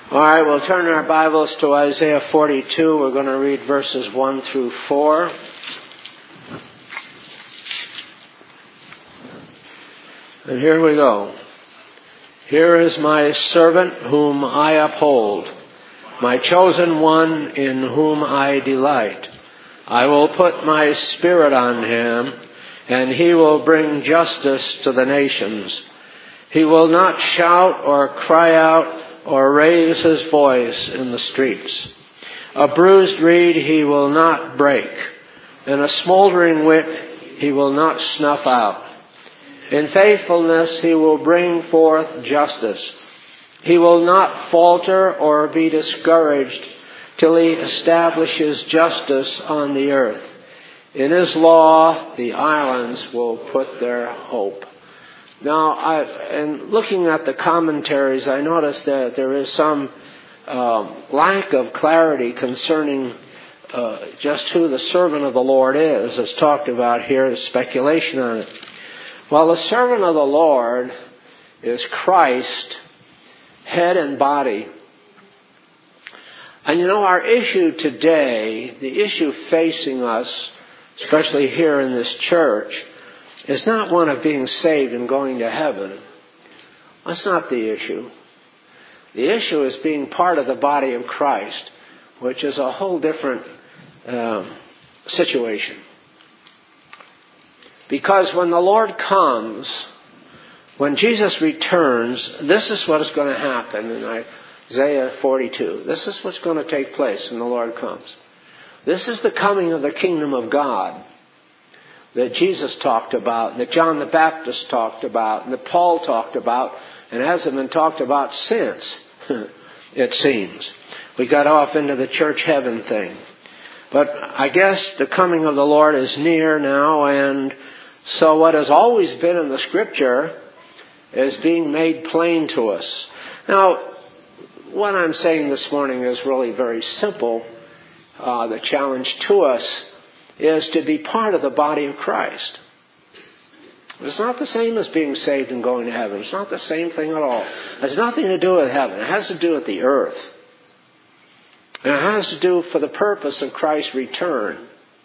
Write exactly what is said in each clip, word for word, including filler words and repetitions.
All right, we'll turn our Bibles to Isaiah forty-two. We're going to read verses one through four. And here we go. Here is my servant whom I uphold, my chosen one in whom I delight. I will put my spirit on him, and he will bring justice to the nations. He will not shout or cry out or raise his voice in the streets. A bruised reed he will not break, and a smoldering wick he will not snuff out. In faithfulness he will bring forth justice. He will not falter or be discouraged till he establishes justice on the earth. In his law the islands will put their hope. Now, I, in looking at the commentaries, I noticed that there is some um, lack of clarity concerning uh, just who the servant of the Lord is, as talked about here. There's speculation on it. Well, the servant of the Lord is Christ, head and body. And you know, our issue today, the issue facing us, especially here in this church, is not one of being saved and going to heaven. That's not the issue. The issue is being part of the body of Christ, which is a whole different um, situation. Because when the Lord comes, when Jesus returns, this is what is going to happen in Isaiah forty-two. This is what's going to take place when the Lord comes. This is the coming of the kingdom of God that Jesus talked about, that John the Baptist talked about, and that Paul talked about, and hasn't been talked about since, it seems. We got off into the church heaven thing. But I guess the coming of the Lord is near now, and so what has always been in the Scripture is being made plain to us. Now, what I'm saying this morning is really very simple. Uh, the challenge to us is to be part of the body of Christ. It's not the same as being saved and going to heaven. It's not the same thing at all. It has nothing to do with heaven. It has to do with the earth. And it has to do for the purpose of Christ's return.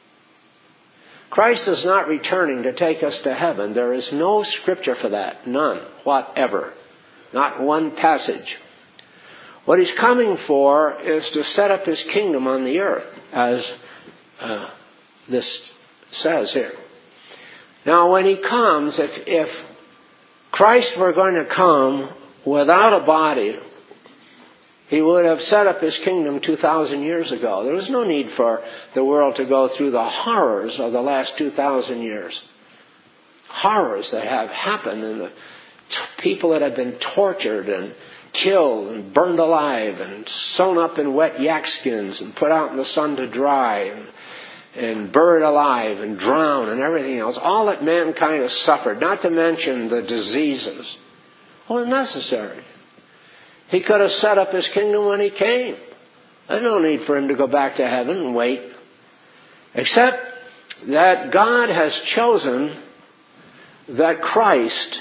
Christ is not returning to take us to heaven. There is no scripture for that. None. Whatever. Not one passage. What he's coming for is to set up his kingdom on the earth, as uh, this says here. Now, when he comes, if, if Christ were going to come without a body, he would have set up his kingdom two thousand years ago. There was no need for the world to go through the horrors of the last two thousand years. Horrors that have happened, and the t- people that have been tortured and killed and burned alive and sewn up in wet yak skins and put out in the sun to dry and and buried alive and drowned and everything else. All that mankind has suffered, not to mention the diseases. Well, necessary. He could have set up his kingdom when he came. There's no need for him to go back to heaven and wait. Except that God has chosen that Christ.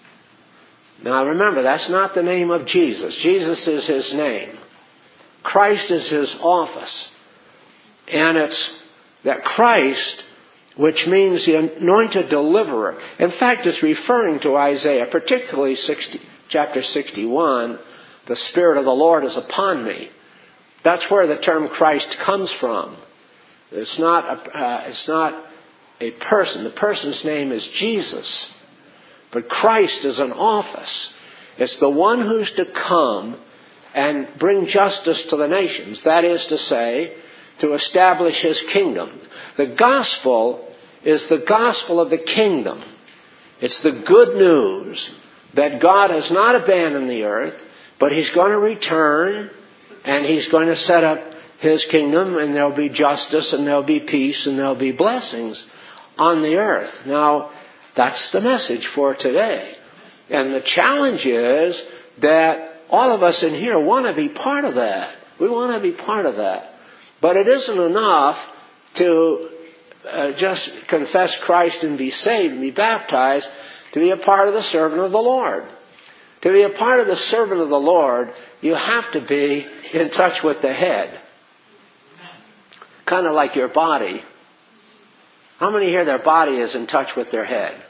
Now remember, that's not the name of Jesus. Jesus is his name. Christ is his office. And it's that Christ, which means the anointed deliverer. In fact, it's referring to Isaiah, particularly sixty, chapter sixty-one, the Spirit of the Lord is upon me. That's where the term Christ comes from. It's not a, uh, it's not a person. The person's name is Jesus. But Christ is an office. It's the one who's to come and bring justice to the nations. That is to say, to establish his kingdom. The gospel is the gospel of the kingdom. It's the good news that God has not abandoned the earth, but he's going to return and he's going to set up his kingdom, and there'll be justice and there'll be peace and there'll be blessings on the earth. Now, that's the message for today. And the challenge is that all of us in here want to be part of that. We want to be part of that. But it isn't enough to uh, just confess Christ and be saved and be baptized to be a part of the servant of the Lord. To be a part of the servant of the Lord, you have to be in touch with the head. Kind of like your body. How many here, their body is in touch with their head?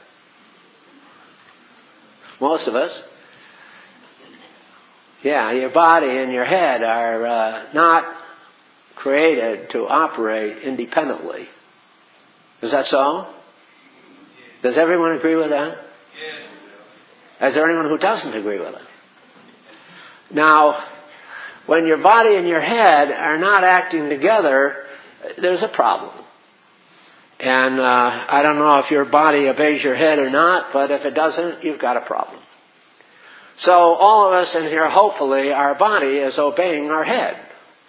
Most of us. Yeah, your body and your head are uh, not created to operate independently. Is that so? Does everyone agree with that? Is there anyone who doesn't agree with it? Now, when your body and your head are not acting together, there's a problem. And uh, I don't know if your body obeys your head or not, but if it doesn't, you've got a problem. So all of us in here, hopefully, our body is obeying our head.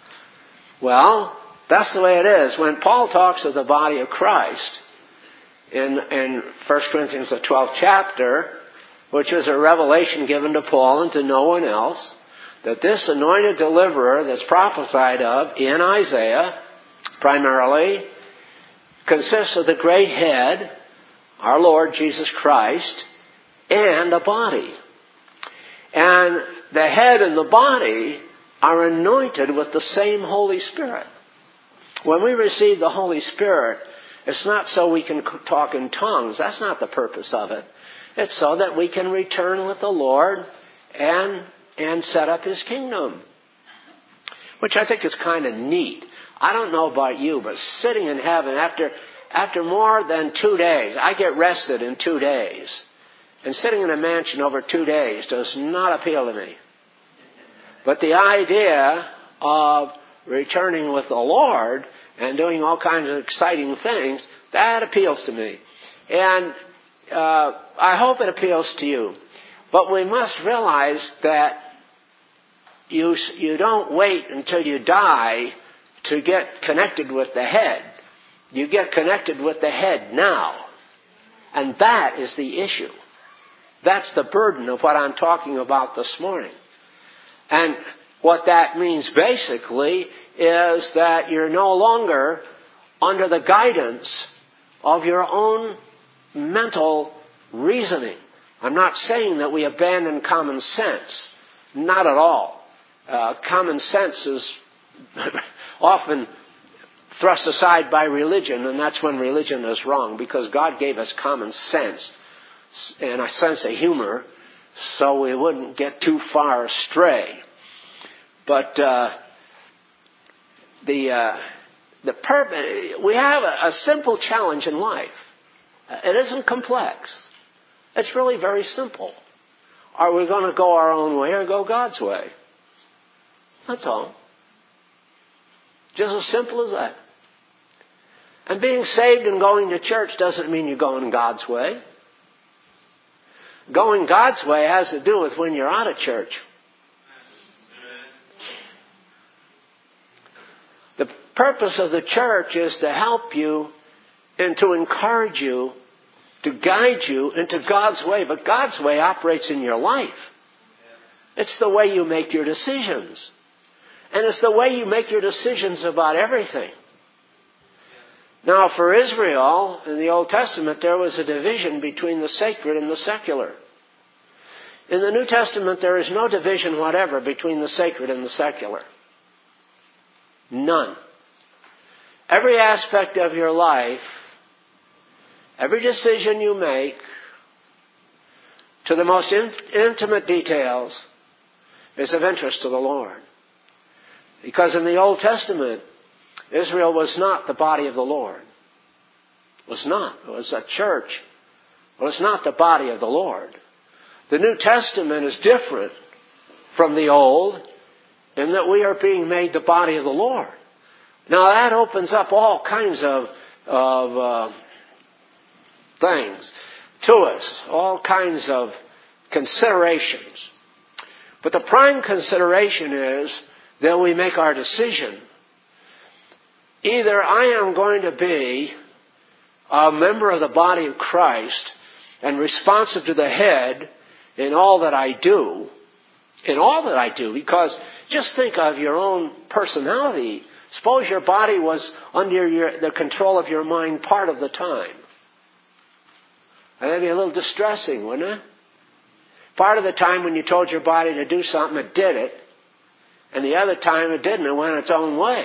Well, that's the way it is. When Paul talks of the body of Christ in, in First Corinthians, the twelfth chapter, which is a revelation given to Paul and to no one else, that this anointed deliverer that's prophesied of in Isaiah, primarily, consists of the great head, our Lord Jesus Christ, and a body. And the head and the body are anointed with the same Holy Spirit. When we receive the Holy Spirit, it's not so we can talk in tongues. That's not the purpose of it. It's so that we can return with the Lord and and set up His kingdom. Which I think is kind of neat. I don't know about you, but sitting in heaven after after more than two days, I get rested in two days. And sitting in a mansion over two days does not appeal to me. But the idea of returning with the Lord and doing all kinds of exciting things, that appeals to me. And uh, I hope it appeals to you. But we must realize that you you don't wait until you die to get connected with the head. You get connected with the head now. And that is the issue. That's the burden of what I'm talking about this morning. And what that means basically is that you're no longer under the guidance of your own mental reasoning. I'm not saying that we abandon common sense. Not at all. Uh, common sense is often thrust aside by religion, and that's when religion is wrong, because God gave us common sense and a sense of humor so we wouldn't get too far astray. But uh, the uh, the purpose, we have a, a simple challenge in life. It isn't complex. It's really very simple. Are we going to go our own way or go God's way? That's all. Just as simple as that. And being saved and going to church doesn't mean you're going God's way. Going God's way has to do with when you're out of church. The purpose of the church is to help you and to encourage you, to guide you into God's way. But God's way operates in your life. It's the way you make your decisions. And it's the way you make your decisions about everything. Now, for Israel, in the Old Testament, there was a division between the sacred and the secular. In the New Testament, there is no division whatever between the sacred and the secular. None. Every aspect of your life, every decision you make, to the most in- intimate details, is of interest to the Lord. Because in the Old Testament, Israel was not the body of the Lord. It was not. It was a church. It was not the body of the Lord. The New Testament is different from the Old in that we are being made the body of the Lord. Now that opens up all kinds of, of uh, things to us, all kinds of considerations. But the prime consideration is that we make our decision. Either I am going to be a member of the body of Christ and responsive to the head in all that I do, in all that I do, because just think of your own personality. Suppose your body was under your, the control of your mind part of the time. That'd be a little distressing, wouldn't it? part of the time when you told your body to do something, it did it. And the other time it didn't. It went its own way.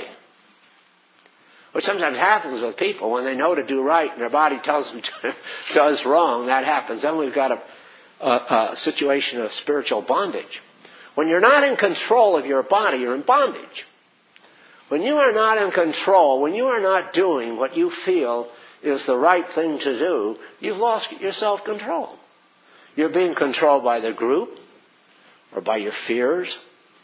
Which sometimes happens with people when they know to do right and their body tells them to does wrong. That happens. Then we've got a, a, a situation of spiritual bondage. When you're not in control of your body, you're in bondage. When you are not in control, when you are not doing what you feel is the right thing to do, you've lost your self-control. You're being controlled by the group, or by your fears,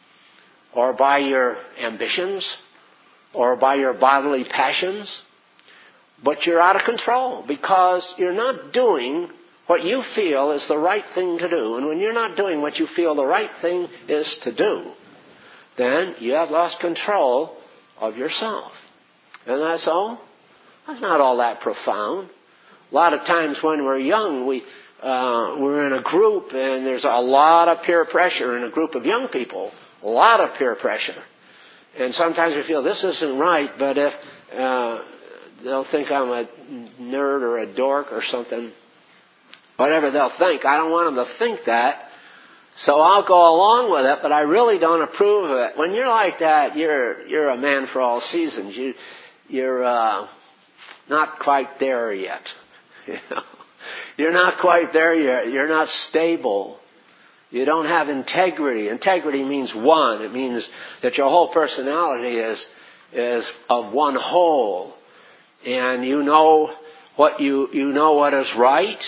or by your ambitions, or by your bodily passions. But you're out of control because you're not doing what you feel is the right thing to do. And when you're not doing what you feel the right thing is to do, then you have lost control of yourself. And that's all? That's not all that profound. A lot of times when we're young, we, uh, we're in a group and there's a lot of peer pressure in a group of young people. A lot of peer pressure. And sometimes we feel this isn't right, but if uh, they'll think I'm a nerd or a dork or something, whatever they'll think, I don't want them to think that. So I'll go along with it, but I really don't approve of it. When you're like that, you're you're a man for all seasons. You you're uh, not quite there yet. You know? You're not quite there yet. You're not stable. You don't have integrity. Integrity means one. It means that your whole personality is is of one whole, and you know what you you know what is right,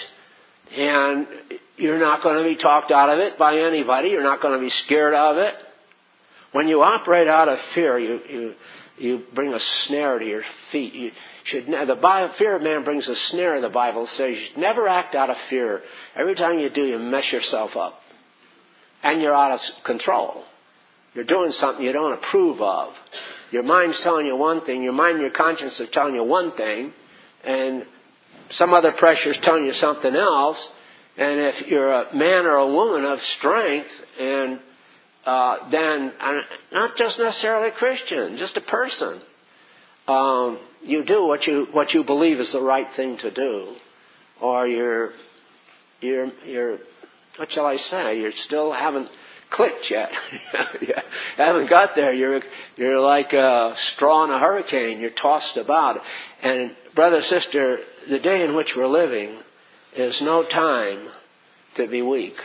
and you're not going to be talked out of it by anybody. You're not going to be scared of it. When you operate out of fear, you you you bring a snare to your feet. You should the fear of man brings a snare. The Bible says you should never act out of fear. Every time you do, you mess yourself up. And you're out of control. You're doing something you don't approve of. Your mind's telling you one thing. Your mind and your conscience are telling you one thing. And some other pressure's telling you something else. And if you're a man or a woman of strength, and uh, then uh, not just necessarily a Christian, just a person, um, you do what you what you believe is the right thing to do, or you're you're you're. What shall I say? You still haven't clicked yet. You haven't got there. You're you're like a straw in a hurricane. You're tossed about. And brother, sister, the day in which we're living is no time to be weak.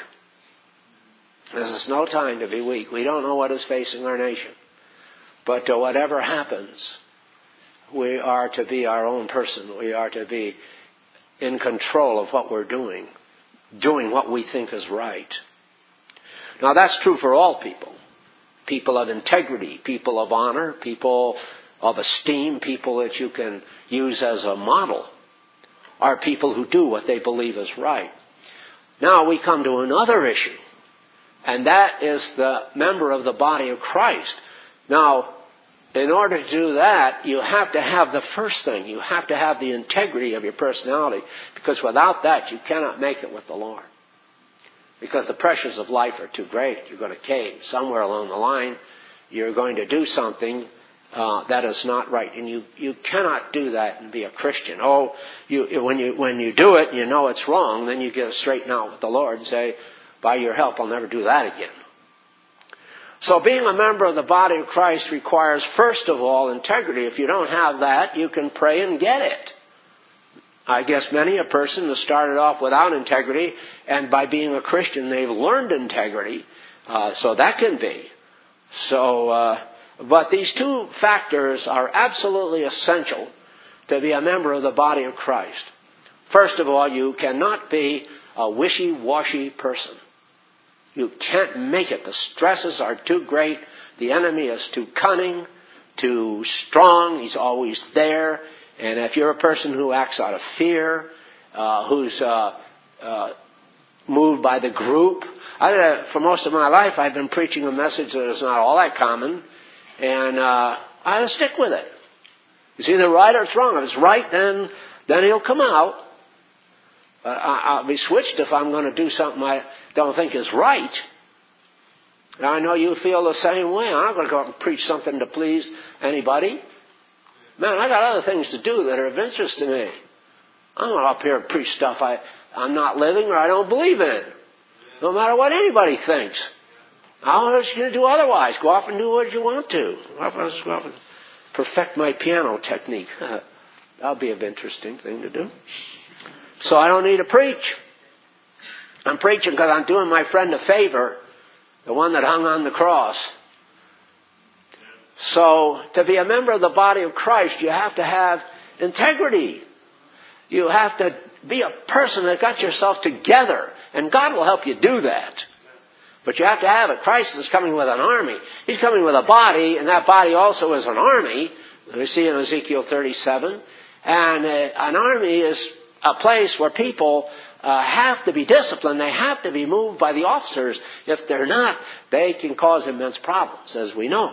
This is no time to be weak. We don't know what is facing our nation. But to whatever happens, we are to be our own person. We are to be in control of what we're doing. Doing what we think is right. Now that's true for all people. People of integrity, people of honor, people of esteem, people that you can use as a model are people who do what they believe is right. Now we come to another issue, and that is the member of the body of Christ. Now, in order to do that, you have to have the first thing. You have to have the integrity of your personality, because without that, you cannot make it with the Lord. Because the pressures of life are too great. You're going to cave. Somewhere along the line, you're going to do something uh, that is not right. And you, you cannot do that and be a Christian. Oh, you, when you when you do it and you know it's wrong, then you get straighten out with the Lord and say, by your help, I'll never do that again. So being a member of the body of Christ requires, first of all, integrity. If you don't have that, you can pray and get it. I guess many a person has started off without integrity, and by being a Christian, they've learned integrity. Uh, so that can be. So, uh, but these two factors are absolutely essential to be a member of the body of Christ. First of all, you cannot be a wishy-washy person. You can't make it. The stresses are too great. The enemy is too cunning, too strong. He's always there. And if you're a person who acts out of fear, uh, who's uh, uh, moved by the group, I, uh, for most of my life I've been preaching a message that is not all that common, and uh, I have to stick with it. It's either right or it's wrong. If it's right, then then he'll come out. Uh, I'll be switched if I'm going to do something I don't think is right. And I know you feel the same way. I'm not going to go out and preach something to please anybody. Man, I got other things to do that are of interest to me. I'm not up here and preach stuff I, I'm not living or I don't believe in. No matter what anybody thinks. How else are you going to do otherwise? Go off and do what you want to. Go off and, go off and perfect my piano technique. That'll be an interesting thing to do. So I don't need to preach. I'm preaching because I'm doing my friend a favor, the one that hung on the cross. So to be a member of the body of Christ, you have to have integrity. You have to be a person that got yourself together. And God will help you do that. But you have to have it. Christ is coming with an army. He's coming with a body, and that body also is an army. We see in Ezekiel thirty-seven. And uh, an army is a place where people uh, have to be disciplined. They have to be moved by the officers. If they're not, they can cause immense problems, as we know.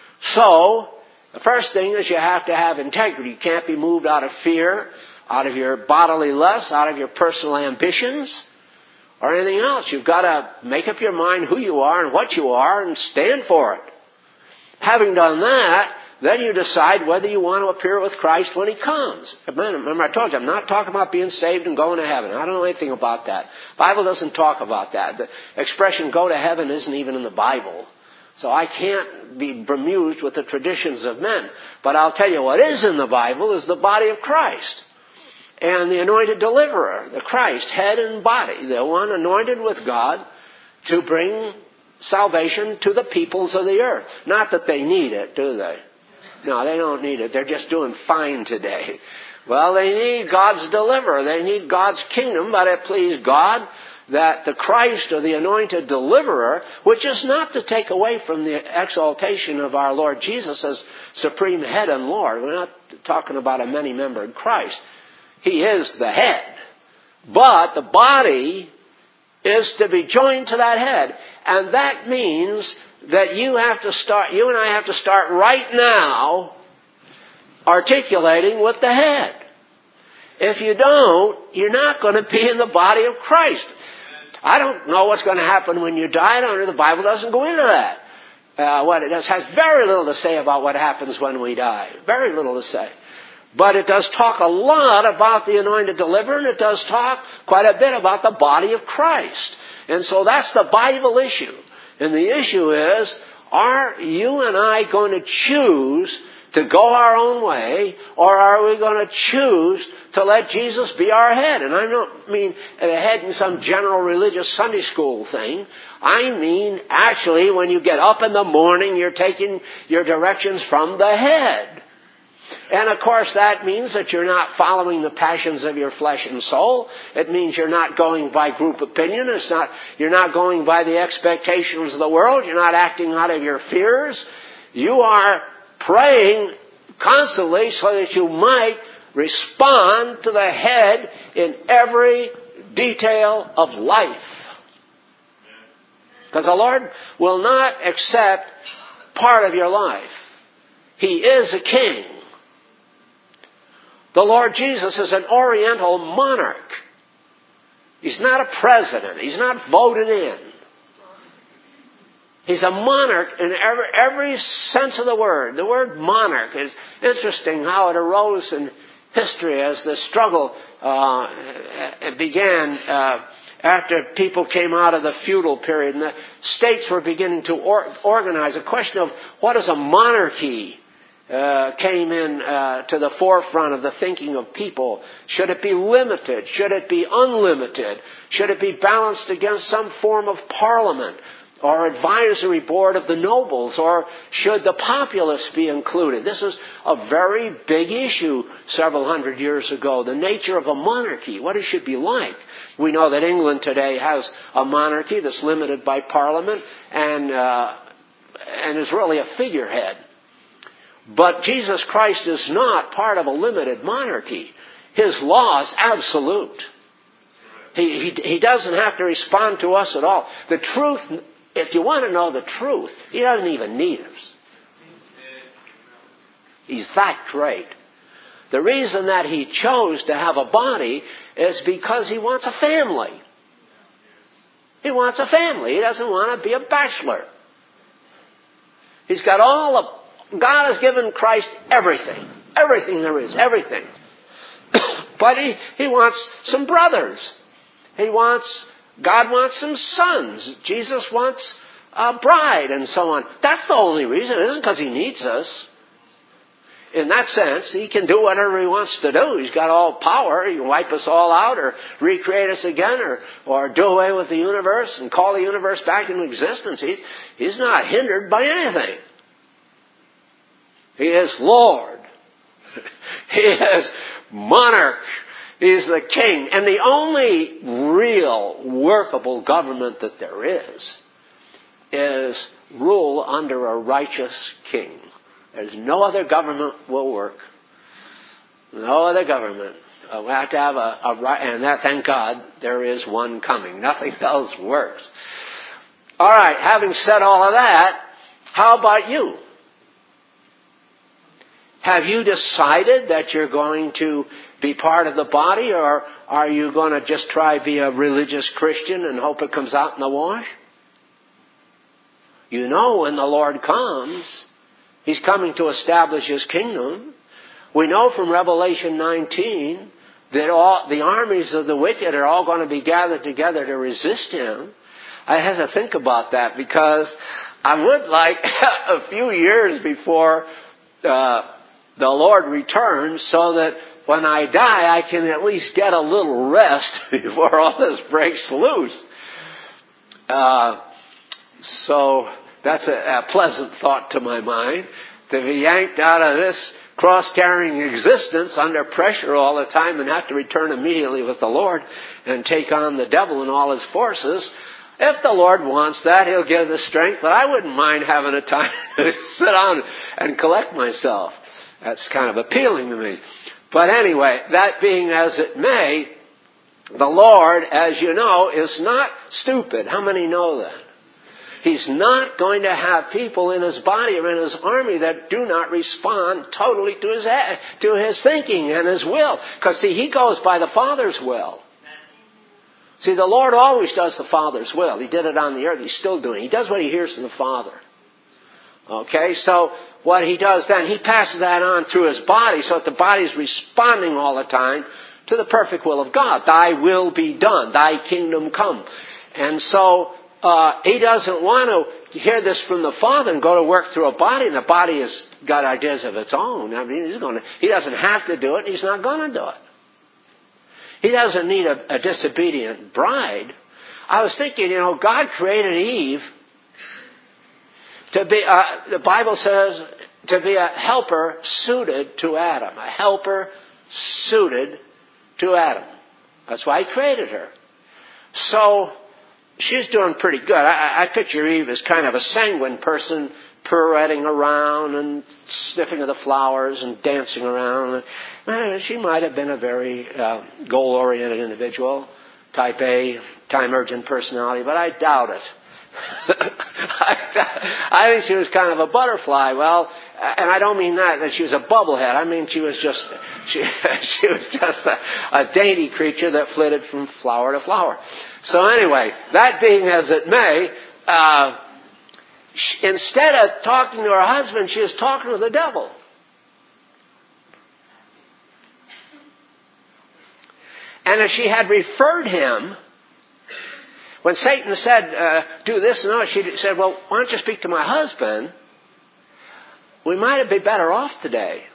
So, the first thing is you have to have integrity. You can't be moved out of fear, out of your bodily lusts, out of your personal ambitions, or anything else. You've got to make up your mind who you are and what you are and stand for it. Having done that, then you decide whether you want to appear with Christ when He comes. Remember, I told you, I'm not talking about being saved and going to heaven. I don't know anything about that. The Bible doesn't talk about that. The expression go to heaven isn't even in the Bible. So I can't be bemused with the traditions of men. But I'll tell you what is in the Bible is the body of Christ. And the anointed deliverer, the Christ, head and body, the one anointed with God to bring salvation to the peoples of the earth. Not that they need it, do they? No, they don't need it. They're just doing fine today. Well, they need God's deliverer. They need God's kingdom, but it pleased God that the Christ or the anointed deliverer, which is not to take away from the exaltation of our Lord Jesus as supreme head and Lord. We're not talking about a many-membered Christ. He is the head. But the body is to be joined to that head. And that means that you have to start, you and I have to start right now articulating with the head. If you don't, you're not going to be in the body of Christ. I don't know what's going to happen when you die. I don't know. The Bible doesn't go into that. Uh, what it does has very little to say about what happens when we die. Very little to say. But it does talk a lot about the anointed deliverer, and it does talk quite a bit about the body of Christ. And so that's the Bible issue. And the issue is, are you and I going to choose to go our own way, or are we going to choose to let Jesus be our head? And I don't mean a head in some general religious Sunday school thing. I mean, actually, when you get up in the morning, you're taking your directions from the head. And of course that means that you're not following the passions of your flesh and soul. It means you're not going by group opinion. It's not, you're not going by the expectations of the world. You're not acting out of your fears. You are praying constantly so that you might respond to the head in every detail of life. Because the Lord will not accept part of your life. He is a king. The Lord Jesus is an oriental monarch. He's not a president. He's not voted in. He's a monarch in every, every sense of the word. The word monarch is interesting how it arose in history as the struggle uh, began uh, after people came out of the feudal period and the states were beginning to or, organize. A question of what is a monarchy Uh, came in uh, to the forefront of the thinking of people. Should it be limited? Should it be unlimited? Should it be balanced against some form of parliament or advisory board of the nobles? Or should the populace be included? This is a very big issue several hundred years ago. The nature of a monarchy, what it should be like. We know that England today has a monarchy that's limited by parliament and, uh, and is really a figurehead. But Jesus Christ is not part of a limited monarchy. His law is absolute. He, he, he doesn't have to respond to us at all. The truth, if you want to know the truth, He doesn't even need us. He's that great. The reason that He chose to have a body is because He wants a family. He wants a family. He doesn't want to be a bachelor. He's got all the God has given Christ everything. Everything there is. Everything. But he, he wants some brothers. He wants God wants some sons. Jesus wants a bride and so on. That's the only reason. It isn't because he needs us. In that sense, he can do whatever he wants to do. He's got all power. He can wipe us all out or recreate us again or, or do away with the universe and call the universe back into existence. He, he's not hindered by anything. He is Lord. He is monarch. He is the king. And the only real workable government that there is is rule under a righteous king. There's no other government will work. No other government. Uh, we have to have a, a right, and that, thank God, there is one coming. Nothing else works. All right, having said all of that, how about you? Have you decided that you're going to be part of the body, or are you going to just try to be a religious Christian and hope it comes out in the wash? You know when the Lord comes, He's coming to establish His kingdom. We know from Revelation nineteen that all the armies of the wicked are all going to be gathered together to resist Him. I had to think about that because I would like a few years before uh, the Lord returns so that when I die I can at least get a little rest before all this breaks loose. Uh, so that's a, a pleasant thought to my mind, to be yanked out of this cross-carrying existence under pressure all the time and have to return immediately with the Lord and take on the devil and all his forces. If the Lord wants that, He'll give the strength, but I wouldn't mind having a time to sit down and collect myself. That's kind of appealing to me. But anyway, that being as it may, the Lord, as you know, is not stupid. How many know that? He's not going to have people in His body or in His army that do not respond totally to His to His thinking and His will. Because, see, He goes by the Father's will. See, the Lord always does the Father's will. He did it on the earth. He's still doing it. He does what He hears from the Father. Okay, so what He does then, He passes that on through His body so that the body is responding all the time to the perfect will of God. Thy will be done. Thy kingdom come. And so Uh, he doesn't want to hear this from the Father and go to work through a body, and the body has got ideas of its own. I mean, he's going to, he doesn't have to do it, and he's not going to do it. He doesn't need a, a disobedient bride. I was thinking, you know, God created Eve to be, uh, the Bible says, to be a helper suited to Adam. A helper suited to Adam. That's why He created her. So she's doing pretty good. I, I picture Eve as kind of a sanguine person, pirouetting around and sniffing of the flowers and dancing around. Uh, she might have been a very uh, goal-oriented individual, type A, time-urgent personality, but I doubt it. I, I think she was kind of a butterfly. Well, and I don't mean that, that she was a bubblehead. I mean she was just she, she was just a, a dainty creature that flitted from flower to flower. So anyway, that being as it may, uh, she, instead of talking to her husband, she was talking to the devil. And if she had referred him, when Satan said, uh, do this and that, she said, well, why don't you speak to my husband? We might have been better off today.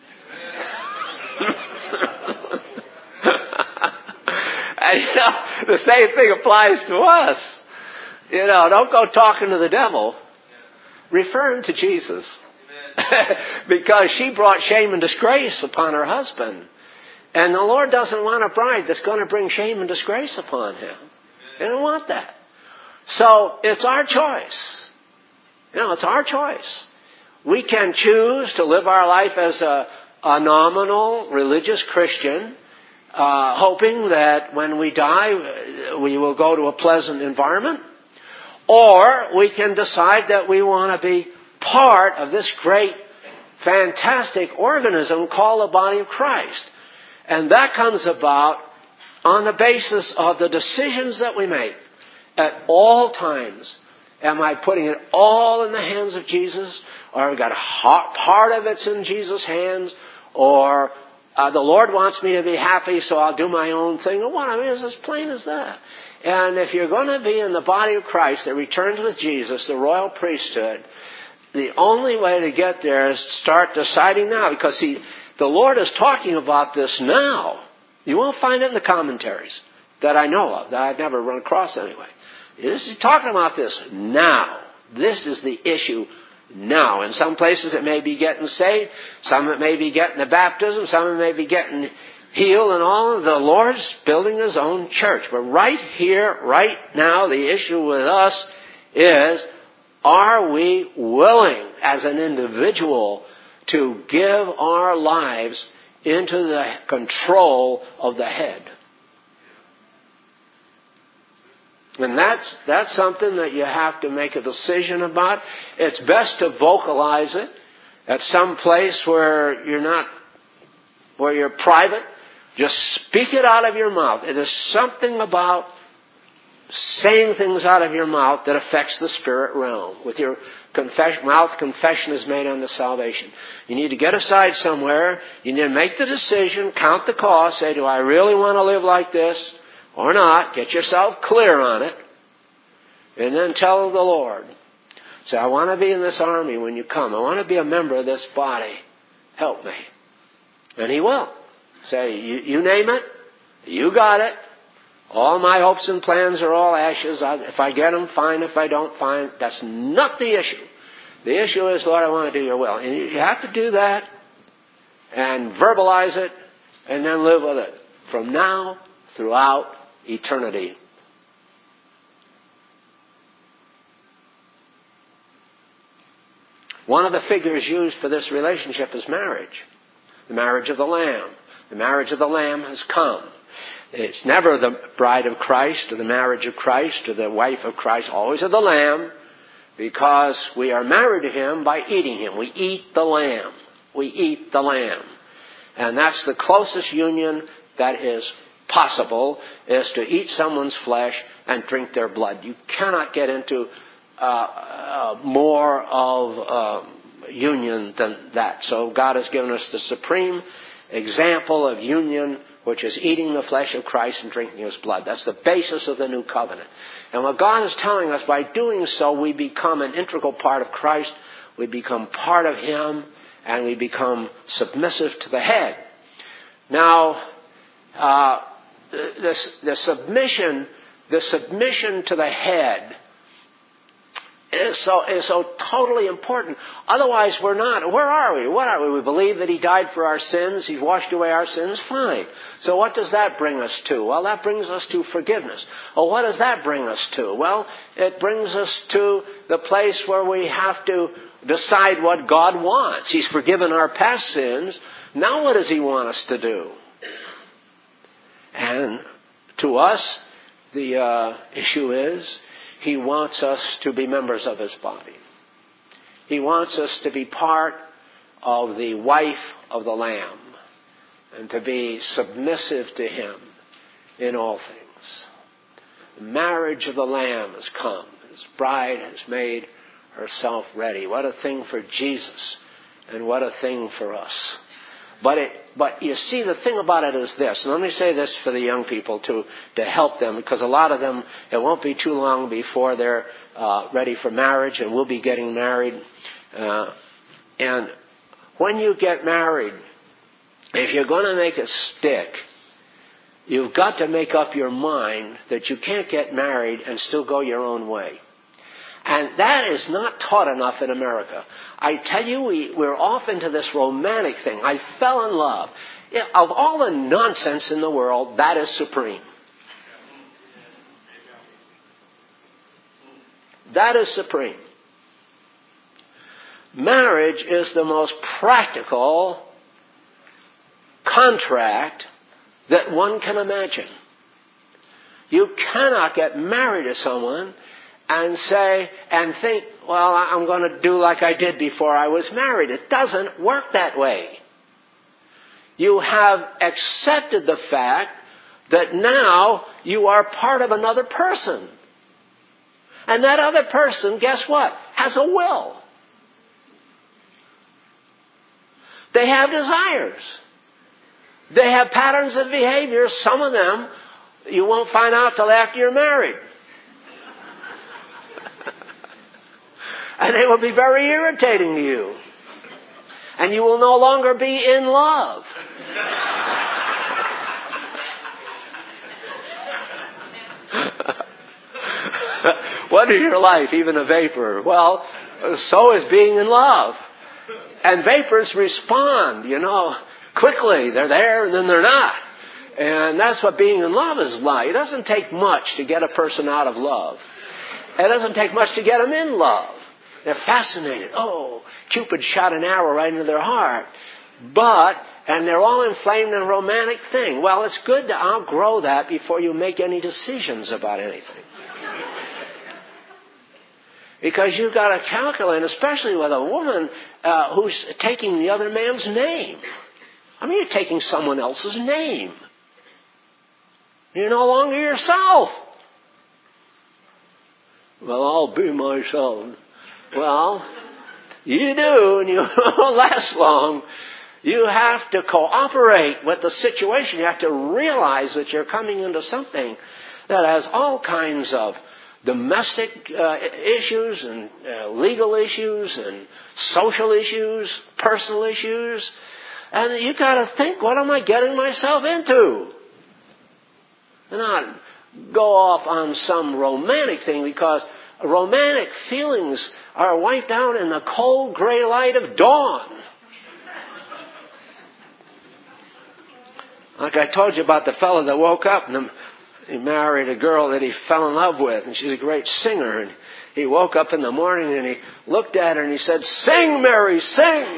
And, you know, the same thing applies to us. You know, don't go talking to the devil. Refer him to Jesus. Because she brought shame and disgrace upon her husband. And the Lord doesn't want a bride that's going to bring shame and disgrace upon Him. He doesn't want that. So it's our choice. You know, it's our choice. We can choose to live our life as a, a nominal religious Christian, uh, hoping that when we die, we will go to a pleasant environment. Or we can decide that we want to be part of this great, fantastic organism called the body of Christ. And that comes about on the basis of the decisions that we make at all times. Am I putting it all in the hands of Jesus? Or have I got a part of it's in Jesus' hands? Or Uh, the Lord wants me to be happy, so I'll do my own thing. Or what? I mean, it's as plain as that. And if you're going to be in the body of Christ that returns with Jesus, the royal priesthood, the only way to get there is to start deciding now. Because, see, the Lord is talking about this now. You won't find it in the commentaries that I know of, that I've never run across anyway. This is talking about this now. This is the issue now. In some places it may be getting saved, some it may be getting the baptism, some it may be getting healed and all. The Lord's building His own church. But right here, right now, the issue with us is, are we willing as an individual to give our lives into the control of the head? And that's that's something that you have to make a decision about. It's best to vocalize it at some place where you're not, where you're private. Just speak it out of your mouth. It is something about saying things out of your mouth that affects the spirit realm. With your confess- mouth, confession is made unto salvation. You need to get aside somewhere. You need to make the decision, count the cost, say, do I really want to live like this or not? Get yourself clear on it. And then tell the Lord. Say, I want to be in this army when you come. I want to be a member of this body. Help me. And He will. Say, you, you name it. You got it. All my hopes and plans are all ashes. I, if I get them, fine. If I don't, fine. That's not the issue. The issue is, Lord, I want to do your will. And you have to do that and verbalize it and then live with it from now throughout eternity. One of the figures used for this relationship is marriage. The marriage of the Lamb. The marriage of the Lamb has come. It's never the bride of Christ or the marriage of Christ or the wife of Christ, always of the Lamb, because we are married to Him by eating Him. We eat the Lamb. We eat the Lamb. And that's the closest union that is possible, is to eat someone's flesh and drink their blood. You cannot get into uh, uh, more of um, union than that. So God has given us the supreme example of union, which is eating the flesh of Christ and drinking His blood. That's the basis of the new covenant. And what God is telling us, by doing so, we become an integral part of Christ, we become part of Him, and we become submissive to the head. Now, uh, this, the submission, the submission to the head is so, is so totally important. Otherwise, we're not. Where are we? What are we? We believe that He died for our sins. He's washed away our sins. Fine. So what does that bring us to? Well, that brings us to forgiveness. Well, what does that bring us to? Well, it brings us to the place where we have to decide what God wants. He's forgiven our past sins. Now what does He want us to do? And to us, the uh, issue is, He wants us to be members of His body. He wants us to be part of the wife of the Lamb and to be submissive to Him in all things. The marriage of the Lamb has come. His bride has made herself ready. What a thing for Jesus, and what a thing for us. But it, but you see, the thing about it is this, and let me say this for the young people to, to help them, because a lot of them, it won't be too long before they're uh, ready for marriage, and we'll be getting married. Uh, and when you get married, if you're going to make it stick, you've got to make up your mind that you can't get married and still go your own way. And that is not taught enough in America. I tell you, we, we're off into this romantic thing. I fell in love. Of all the nonsense in the world, that is supreme. That is supreme. Marriage is the most practical contract that one can imagine. You cannot get married to someone and say, and think, well, I'm going to do like I did before I was married. It doesn't work that way. You have accepted the fact that now you are part of another person. And that other person, guess what? Has a will. They have desires. They have patterns of behavior. Some of them you won't find out till after you're married. And they will be very irritating to you. And you will no longer be in love. What is your life? Even a vapor. Well, so is being in love. And vapors respond, you know, quickly. They're there and then they're not. And that's what being in love is like. It doesn't take much to get a person out of love. It doesn't take much to get them in love. They're fascinated. Oh, Cupid shot an arrow right into their heart. But, and they're all inflamed in a romantic thing. Well, it's good to outgrow that before you make any decisions about anything. Because you've got to calculate, especially with a woman uh, who's taking the other man's name. I mean, you're taking someone else's name. You're no longer yourself. Well, I'll be myself. Well, you do, and you won't last long. You have to cooperate with the situation. You have to realize that you're coming into something that has all kinds of domestic uh, issues and uh, legal issues and social issues, personal issues. And you've got to think, what am I getting myself into? And not go off on some romantic thing, because romantic feelings are wiped out in the cold gray light of dawn. Like I told you about the fellow that woke up and he married a girl that he fell in love with, and she's a great singer. And he woke up in the morning and he looked at her and he said, "Sing, Mary, sing!"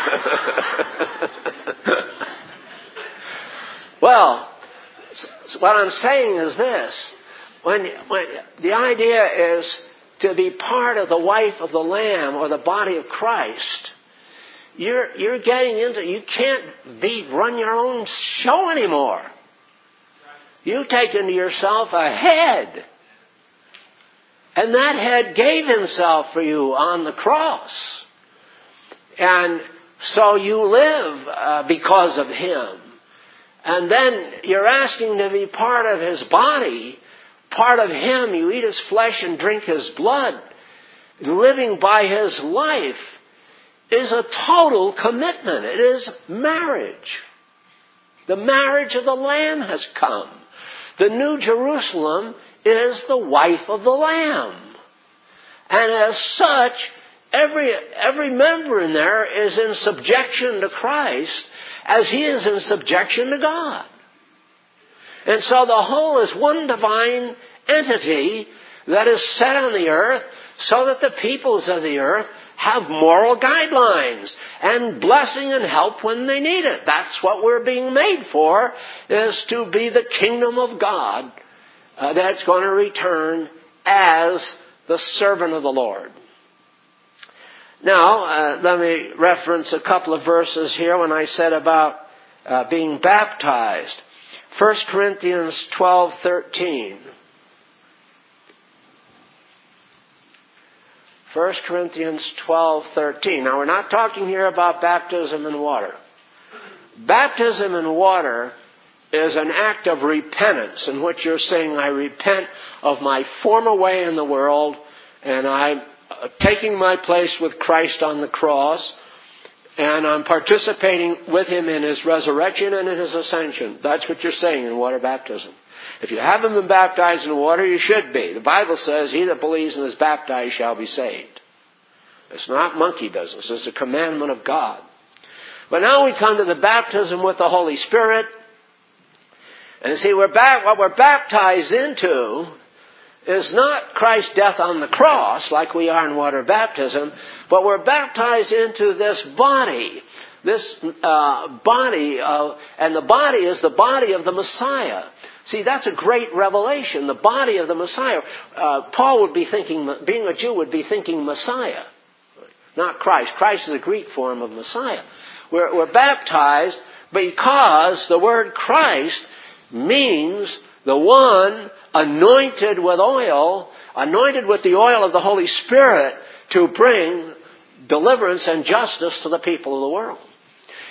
Well, so what I'm saying is this. When, when the idea is to be part of the wife of the Lamb or the body of Christ, you're, you're getting into, you can't be, run your own show anymore. You've taken to yourself a head. And that head gave himself for you on the cross. And so you live uh, because of him. And then you're asking to be part of his body, part of him. You eat his flesh and drink his blood. Living by his life is a total commitment. It is marriage. The marriage of the Lamb has come. The New Jerusalem is the wife of the Lamb. And as such, every, every member in there is in subjection to Christ as he is in subjection to God. And so the whole is one divine entity that is set on the earth so that the peoples of the earth have moral guidelines and blessing and help when they need it. That's what we're being made for, is to be the kingdom of God uh, that's going to return as the servant of the Lord. Now, uh, let me reference a couple of verses here when I said about uh, being baptized. First Corinthians twelve thirteen. First Corinthians twelve thirteen. Now, we're not talking here about baptism in water. Baptism in water is an act of repentance in which you're saying, I repent of my former way in the world, and I'm taking my place with Christ on the cross, and I'm participating with him in his resurrection and in his ascension. That's what you're saying in water baptism. If you haven't been baptized in water, you should be. The Bible says, he that believes and is baptized shall be saved. It's not monkey business. It's a commandment of God. But now we come to the baptism with the Holy Spirit. And see, we're back, what we're baptized into is not Christ's death on the cross like we are in water baptism, but we're baptized into this body. This uh, body, of, and the body is the body of the Messiah. See, that's a great revelation, the body of the Messiah. Uh, Paul would be thinking, being a Jew, would be thinking Messiah, not Christ. Christ is a Greek form of Messiah. We're, we're baptized because the word Christ means the one anointed with oil, anointed with the oil of the Holy Spirit to bring deliverance and justice to the people of the world.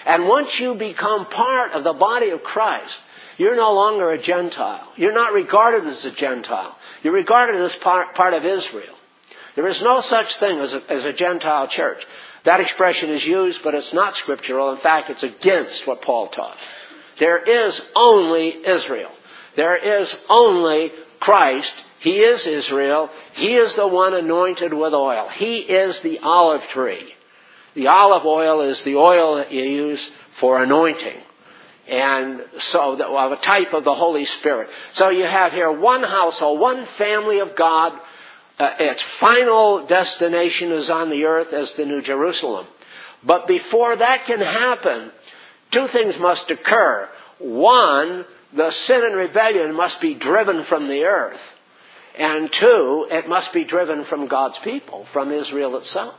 And once you become part of the body of Christ, you're no longer a Gentile. You're not regarded as a Gentile. You're regarded as part, part of Israel. There is no such thing as a, as a Gentile church. That expression is used, but it's not scriptural. In fact, it's against what Paul taught. There is only Israel. There is only Christ. He is Israel. He is the one anointed with oil. He is the olive tree. The olive oil is the oil that you use for anointing. And so, well, a type of the Holy Spirit. So you have here one household, one family of God. Uh, its final destination is on the earth as the New Jerusalem. But before that can happen, two things must occur. One, the sin and rebellion must be driven from the earth. And two, it must be driven from God's people, from Israel itself.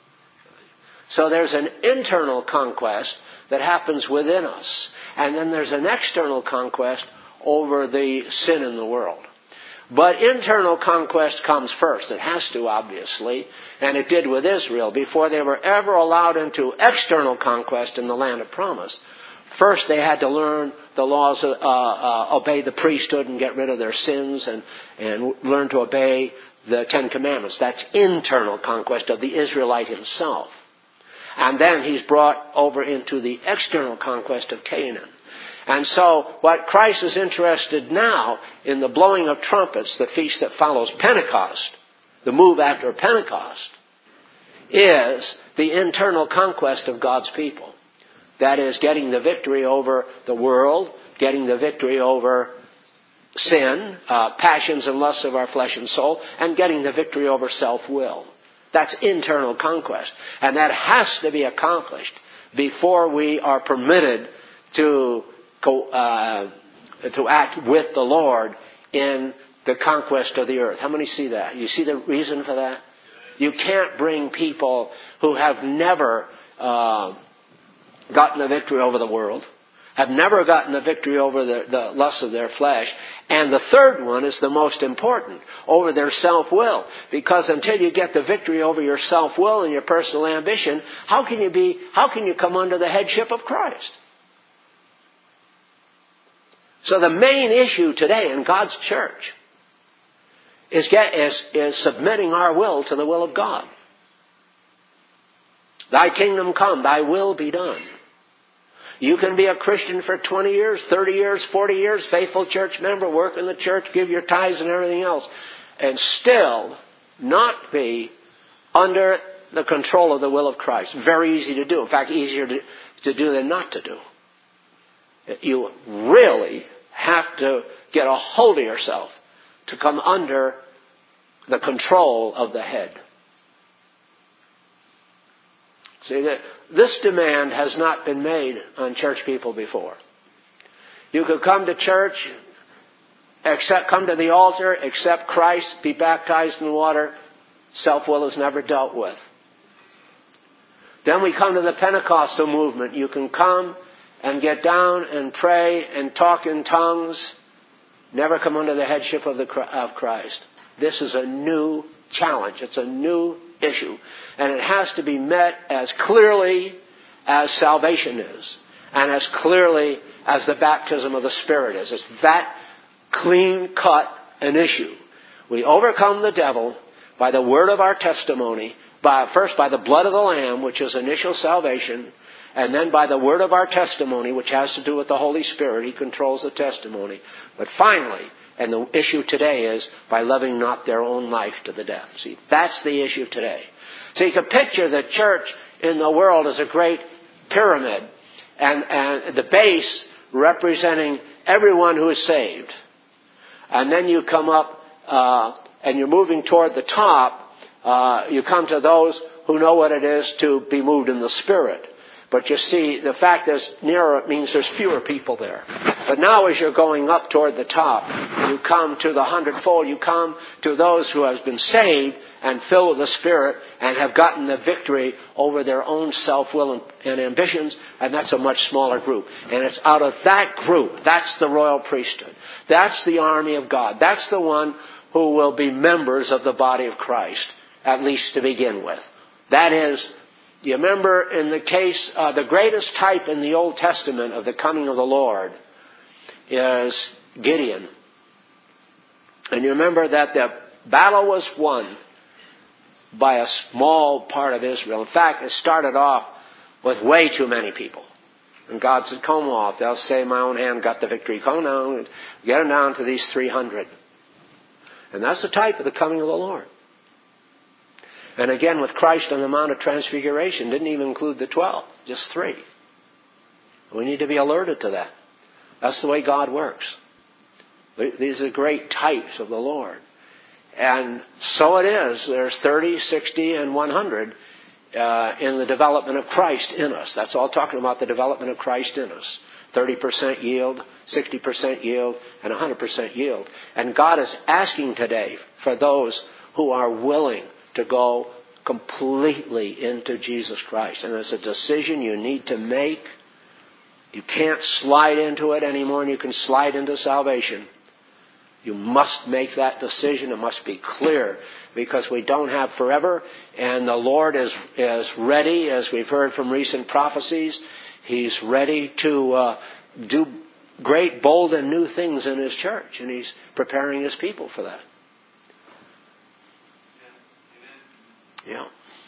So there's an internal conquest that happens within us. And then there's an external conquest over the sin in the world. But internal conquest comes first. It has to, obviously. And it did with Israel. Before they were ever allowed into external conquest in the land of promise, first they had to learn the laws, uh, uh, obey the priesthood and get rid of their sins, and, and learn to obey the Ten Commandments. That's internal conquest of the Israelite himself. And then he's brought over into the external conquest of Canaan. And so what Christ is interested now in the blowing of trumpets, the feast that follows Pentecost, the move after Pentecost, is the internal conquest of God's people. That is, getting the victory over the world, getting the victory over sin, uh, passions and lusts of our flesh and soul, and getting the victory over self-will. That's internal conquest. And that has to be accomplished before we are permitted to go, uh, to act with the Lord in the conquest of the earth. How many see that? You see the reason for that? You can't bring people who have never uh, gotten the victory over the world, have never gotten the victory over the, the lusts of their flesh. And the third one is the most important, over their self-will. Because until you get the victory over your self-will and your personal ambition, how can you be, how can you come under the headship of Christ? So the main issue today in God's church is, get, is, is submitting our will to the will of God. Thy kingdom come, thy will be done. You can be a Christian for twenty years, thirty years, forty years, faithful church member, work in the church, give your tithes and everything else, and still not be under the control of the will of Christ. Very easy to do. In fact, easier to, to do than not to do. You really have to get a hold of yourself to come under the control of the head. See, that this demand has not been made on church people before. You could come to church, accept, come to the altar, accept Christ, be baptized in water. Self-will is never dealt with. Then we come to the Pentecostal movement. You can come and get down and pray and talk in tongues. Never come under the headship of, the, of Christ. This is a new challenge. It's a new issue. And it has to be met as clearly as salvation is. And as clearly as the baptism of the Spirit is. It's that clean cut an issue. We overcome the devil by the word of our testimony. By, first by the blood of the Lamb, which is initial salvation. And then by the word of our testimony, which has to do with the Holy Spirit. He controls the testimony. But finally, and the issue today is by loving not their own life to the death. See, that's the issue today. So you can picture the church in the world as a great pyramid. And, and the base representing everyone who is saved. And then you come up uh, and you're moving toward the top. Uh, you come to those who know what it is to be moved in the Spirit. But you see, the fact is nearer means there's fewer people there. But now as you're going up toward the top, you come to the hundredfold. You come to those who have been saved and filled with the Spirit and have gotten the victory over their own self-will and, and ambitions. And that's a much smaller group. And it's out of that group, that's the royal priesthood. That's the army of God. That's the one who will be members of the body of Christ, at least to begin with. That is You remember in the case, uh, the greatest type in the Old Testament of the coming of the Lord is Gideon. And you remember that the battle was won by a small part of Israel. In fact, it started off with way too many people. And God said, come off. They'll say, my own hand got the victory. Come down. Get them down to these three hundred. And that's the type of the coming of the Lord. And again, with Christ on the Mount of Transfiguration, didn't even include the twelve, just three. We need to be alerted to that. That's the way God works. These are great types of the Lord. And so it is. There's thirty, sixty, and one hundred uh, in the development of Christ in us. That's all talking about the development of Christ in us. thirty percent yield, sixty percent yield, and one hundred percent yield. And God is asking today for those who are willing to go completely into Jesus Christ. And it's a decision you need to make. You can't slide into it any more than you can slide into salvation. You must make that decision. It must be clear, because we don't have forever. And the Lord is, is ready, as we've heard from recent prophecies. He's ready to uh, do great, bold, and new things in His church. And He's preparing His people for that. Yeah.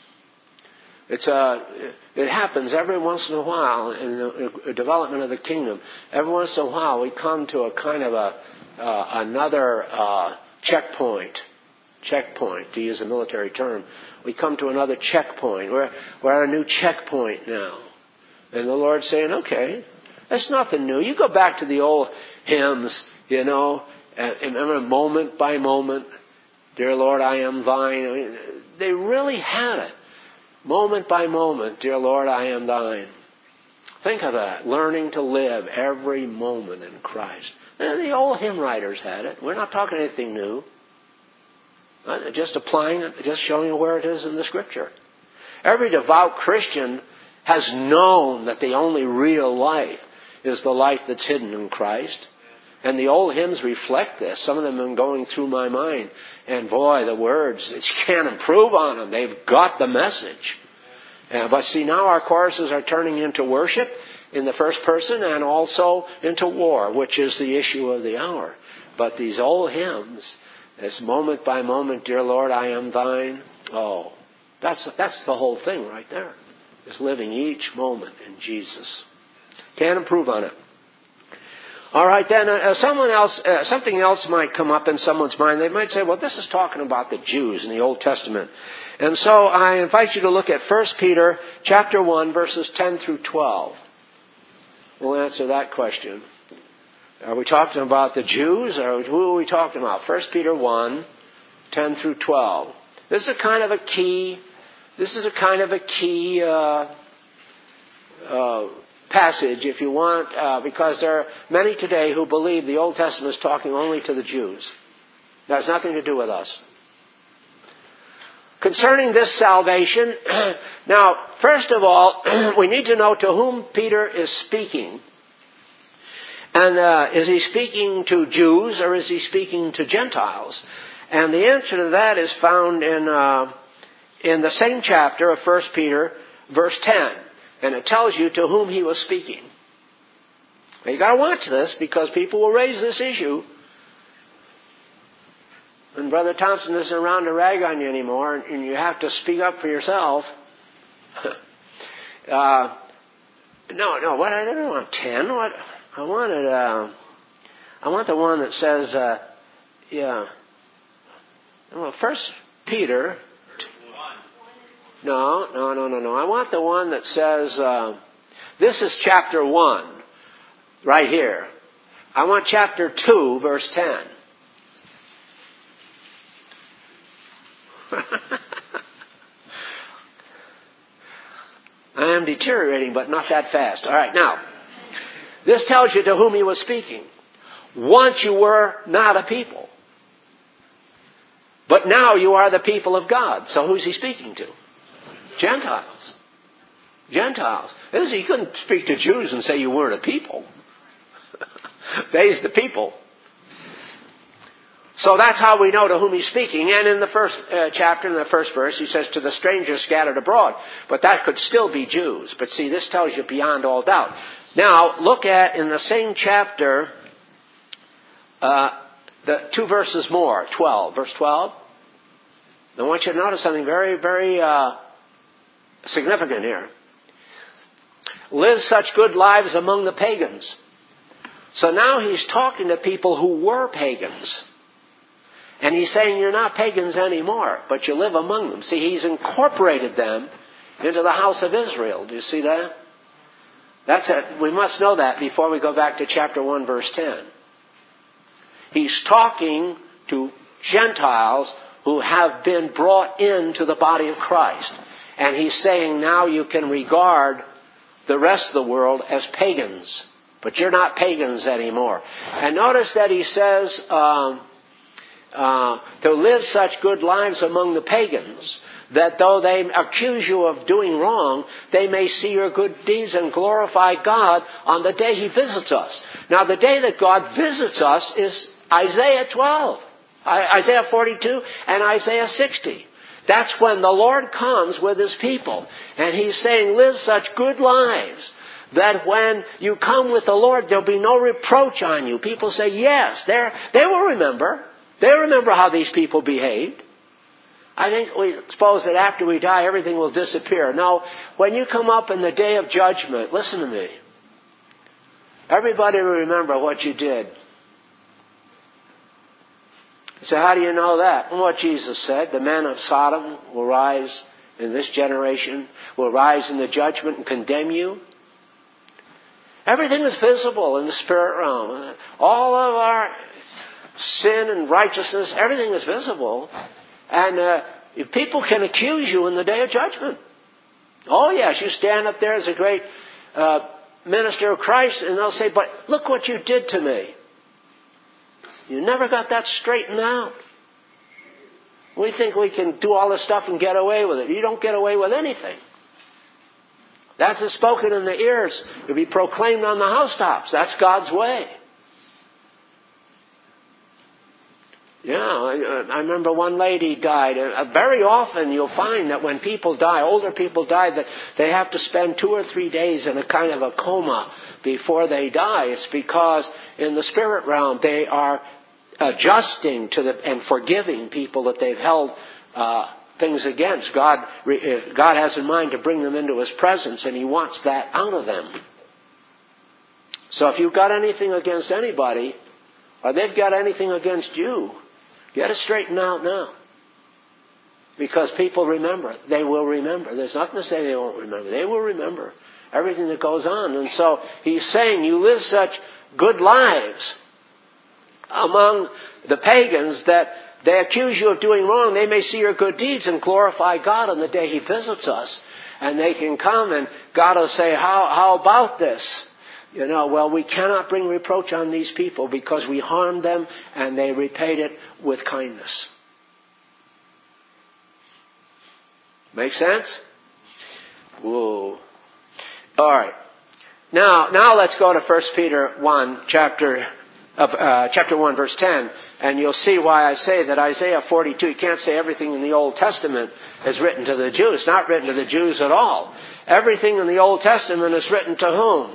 It's a, it happens every once in a while in the development of the kingdom. Every once in a while we come to a kind of a uh, another uh, checkpoint. Checkpoint, to use a military term. We come to another checkpoint. We're, we're at a new checkpoint now. And the Lord's saying, okay, that's nothing new. You go back to the old hymns, you know, and remember moment by moment, dear Lord, I am thine. I mean, they really had it. Moment by moment, dear Lord, I am thine. Think of that. Learning to live every moment in Christ. And the old hymn writers had it. We're not talking anything new. Just applying it, just showing you where it is in the Scripture. Every devout Christian has known that the only real life is the life that's hidden in Christ. And the old hymns reflect this. Some of them have been going through my mind. And boy, the words, you can't improve on them. They've got the message. Uh, but see, now our choruses are turning into worship in the first person and also into war, which is the issue of the hour. But these old hymns, this moment by moment, dear Lord, I am thine. Oh, that's, that's the whole thing right there. Is living each moment in Jesus. Can't improve on it. All right, then uh, someone else, uh, something else might come up in someone's mind. They might say, well, this is talking about the Jews in the Old Testament. And so I invite you to look at First Peter chapter one, verses ten through twelve. We'll answer that question. Are we talking about the Jews, or who are we talking about? First Peter one, ten through twelve. This is a kind of a key, this is a kind of a key uh, uh passage, if you want, uh, because there are many today who believe the Old Testament is talking only to the Jews. That has nothing to do with us. Concerning this salvation, now, first of all, we need to know to whom Peter is speaking. And uh, is he speaking to Jews or is he speaking to Gentiles? And the answer to that is found in uh, in the same chapter of First Peter, verse ten. And it tells you to whom he was speaking. Now, you got to watch this, because people will raise this issue. And Brother Thompson isn't around to rag on you anymore, and you have to speak up for yourself. uh, no, no, what I don't want ten. What I wanted, uh, I want the one that says, uh, yeah. Well, First Peter. No, no, no, no, no. I want the one that says, uh, this is chapter one, right here. I want chapter two, verse ten. I am deteriorating, but not that fast. All right, now, this tells you to whom he was speaking. Once you were not a people, but now you are the people of God. So who's he speaking to? Gentiles. Gentiles. You couldn't speak to Jews and say you weren't a people. They's the people. So that's how we know to whom he's speaking. And in the first uh, chapter, in the first verse, he says, to the strangers scattered abroad. But that could still be Jews. But see, this tells you beyond all doubt. Now, look at, in the same chapter, uh, the two verses more, twelve. Verse twelve. I want you to notice something very, very uh, significant here. Live such good lives among the pagans. So now he's talking to people who were pagans. And he's saying you're not pagans anymore, but you live among them. See, he's incorporated them into the house of Israel. Do you see that? That's it. We must know that before we go back to chapter one, verse ten. He's talking to Gentiles who have been brought into the body of Christ. And he's saying now you can regard the rest of the world as pagans. But you're not pagans anymore. And notice that he says... Um, Uh, to live such good lives among the pagans, that though they accuse you of doing wrong, they may see your good deeds and glorify God on the day he visits us. Now, the day that God visits us is Isaiah twelve, Isaiah forty-two, and Isaiah sixty. That's when the Lord comes with his people. And he's saying, live such good lives that when you come with the Lord, there'll be no reproach on you. People say, yes, they're, they will remember. They remember how these people behaved. I think we suppose that after we die, everything will disappear. No, when you come up in the day of judgment, listen to me. Everybody will remember what you did. So how do you know that? Well, what Jesus said, the men of Sodom will rise in this generation, will rise in the judgment and condemn you. Everything is visible in the spirit realm. All of our sin and righteousness, everything is visible. And uh, people can accuse you in the day of judgment. Oh yes, you stand up there as a great uh, minister of Christ and they'll say, but look what you did to me. You never got that straightened out. We think we can do all this stuff and get away with it. You don't get away with anything. That's spoken in the ears. It'll be proclaimed on the housetops. That's God's way. Yeah, I, I remember one lady died. Uh, very often you'll find that when people die, older people die, that they have to spend two or three days in a kind of a coma before they die. It's because in the spirit realm they are adjusting to the and forgiving people that they've held uh, things against. God, God has in mind to bring them into his presence, and he wants that out of them. So if you've got anything against anybody, or they've got anything against you, get it straightened out now. Because people remember. They will remember. There's nothing to say they won't remember. They will remember everything that goes on. And so he's saying you live such good lives among the pagans that they accuse you of doing wrong. They may see your good deeds and glorify God on the day he visits us. And they can come and God will say, how, how about this? You know, well, we cannot bring reproach on these people because we harmed them and they repaid it with kindness. Make sense? Whoa. All right. Now, now let's go to First Peter one, chapter uh, chapter one, verse ten, and you'll see why I say that Isaiah forty-two. You can't say everything in the Old Testament is written to the Jews. Not written to the Jews at all. Everything in the Old Testament is written to whom?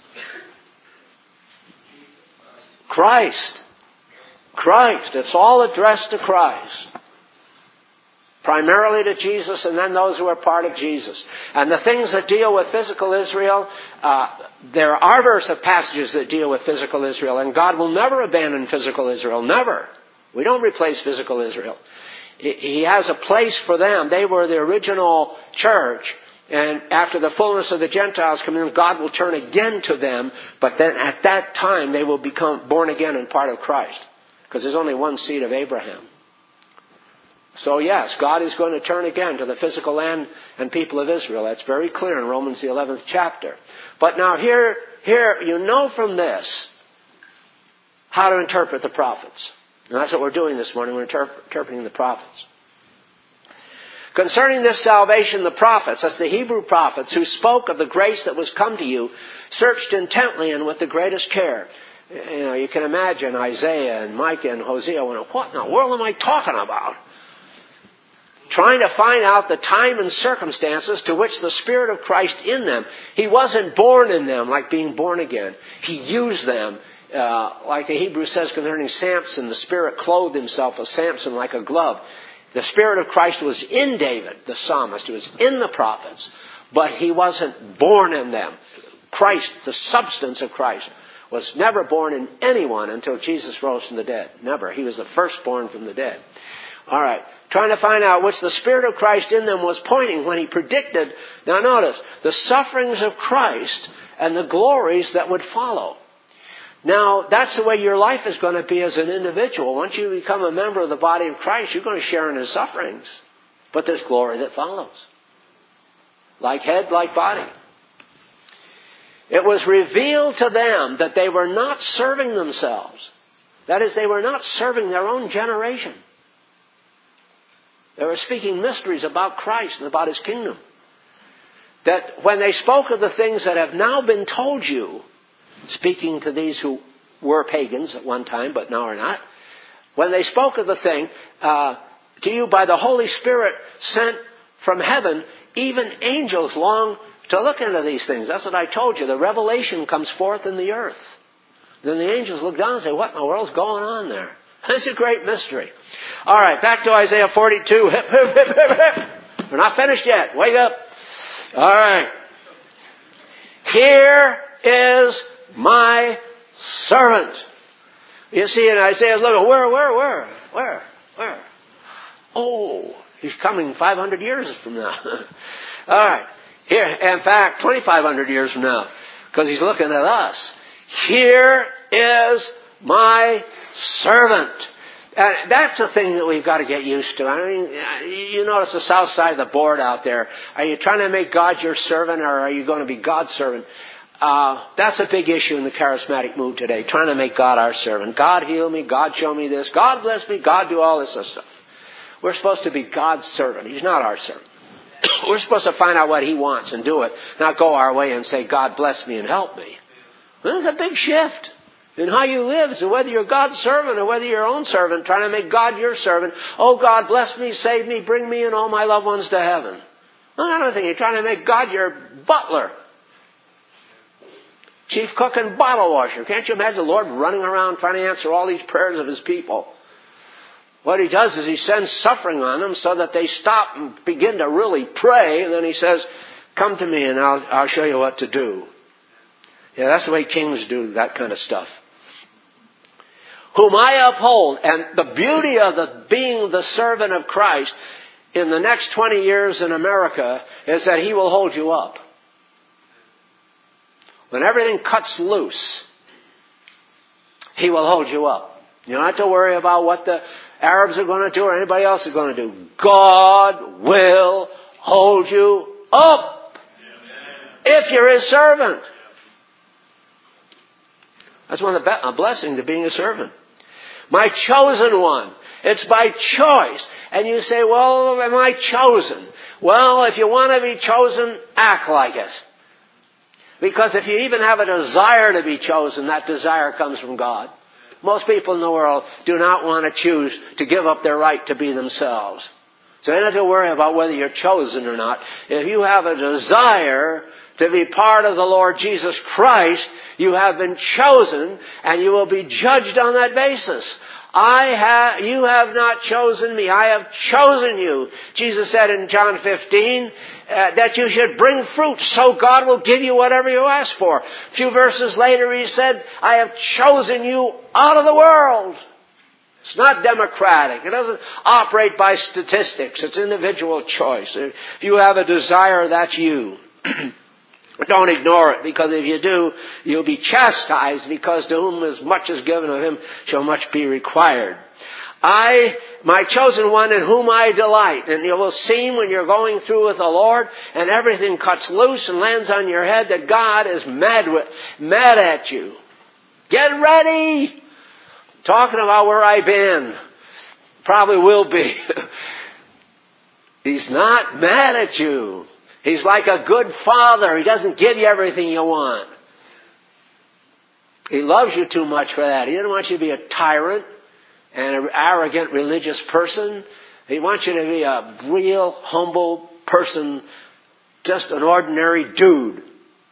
Christ. Christ. It's all addressed to Christ. Primarily to Jesus and then those who are part of Jesus. And the things that deal with physical Israel, uh, there are verse of passages that deal with physical Israel. And God will never abandon physical Israel. Never. We don't replace physical Israel. He has a place for them. They were the original church. And after the fullness of the Gentiles come in, God will turn again to them. But then at that time, they will become born again and part of Christ. Because there's only one seed of Abraham. So yes, God is going to turn again to the physical land and people of Israel. That's very clear in Romans the eleventh chapter. But now here, here you know from this how to interpret the prophets. And that's what we're doing this morning. We're interp- interpreting the prophets. Concerning this salvation, the prophets, that's the Hebrew prophets, who spoke of the grace that was come to you, searched intently and with the greatest care. You know, you can imagine Isaiah and Micah and Hosea went, what in the world am I talking about? Trying to find out the time and circumstances to which the Spirit of Christ in them. He wasn't born in them like being born again. He used them. Uh, like the Hebrew says concerning Samson, the Spirit clothed himself as Samson like a glove. The Spirit of Christ was in David, the psalmist. He was in the prophets. But he wasn't born in them. Christ, the substance of Christ, was never born in anyone until Jesus rose from the dead. Never. He was the firstborn from the dead. All right. Trying to find out which the Spirit of Christ in them was pointing when he predicted, now notice, the sufferings of Christ and the glories that would follow. Now, that's the way your life is going to be as an individual. Once you become a member of the body of Christ, you're going to share in his sufferings. But there's glory that follows. Like head, like body. It was revealed to them that they were not serving themselves. That is, they were not serving their own generation. They were speaking mysteries about Christ and about his kingdom. That when they spoke of the things that have now been told you, speaking to these who were pagans at one time but now are not, when they spoke of the thing uh, to you by the Holy Spirit sent from heaven, even angels long to look into these things. That's what I told you. The revelation comes forth in the earth. Then the angels look down and say, what in the world's going on there? That's a great mystery. All right, back to Isaiah forty-two. Hip, hip, hip, hip, hip. We're not finished yet. Wake up. All right. Here is my servant. You see in Isaiah's look, where, where, where, where, where? Oh, he's coming five hundred years from now. All right. Here, in fact, twenty-five hundred years from now, because he's looking at us. Here is my servant. And that's a thing that we've got to get used to. I mean, you notice the south side of the board out there. Are you trying to make God your servant, or are you going to be God's servant? Uh, that's a big issue in the charismatic move today, trying to make God our servant. God heal me, God show me this, God bless me, God do all this stuff. We're supposed to be God's servant. He's not our servant. We're supposed to find out what he wants and do it, not go our way and say, God bless me and help me. Well, there's a big shift in how you live. So whether you're God's servant or whether you're your own servant, trying to make God your servant, oh God, bless me, save me, bring me and all my loved ones to heaven. Well, another thing, you're trying to make God your butler. Chief cook and bottle washer. Can't you imagine the Lord running around trying to answer all these prayers of his people? What he does is he sends suffering on them so that they stop and begin to really pray. And then he says, come to me and I'll, I'll show you what to do. Yeah, that's the way kings do that kind of stuff. Whom I uphold. And the beauty of the being the servant of Christ in the next twenty years in America is that he will hold you up. When everything cuts loose, he will hold you up. You don't have to worry about what the Arabs are going to do or anybody else is going to do. God will hold you up if you're his servant. That's one of the blessings of being a servant. My chosen one. It's by choice. And you say, well, am I chosen? Well, if you want to be chosen, act like it. Because if you even have a desire to be chosen, that desire comes from God. Most people in the world do not want to choose to give up their right to be themselves. So you don't have to worry about whether you're chosen or not. If you have a desire to be part of the Lord Jesus Christ, you have been chosen and you will be judged on that basis. I have, you have not chosen me. I have chosen you. Jesus said in John fifteen uh, that you should bring fruit so God will give you whatever you ask for. A few verses later he said, I have chosen you out of the world. It's not democratic. It doesn't operate by statistics. It's individual choice. If you have a desire, that's you. Don't ignore it, because if you do, you'll be chastised, because to whom as much is given of him shall much be required. I, my chosen one in whom I delight. And you will see when you're going through with the Lord and everything cuts loose and lands on your head that God is mad with, mad at you. Get ready! Talking about where I've been. Probably will be. He's not mad at you. He's like a good father. He doesn't give you everything you want. He loves you too much for that. He doesn't want you to be a tyrant and an arrogant religious person. He wants you to be a real, humble person, just an ordinary dude.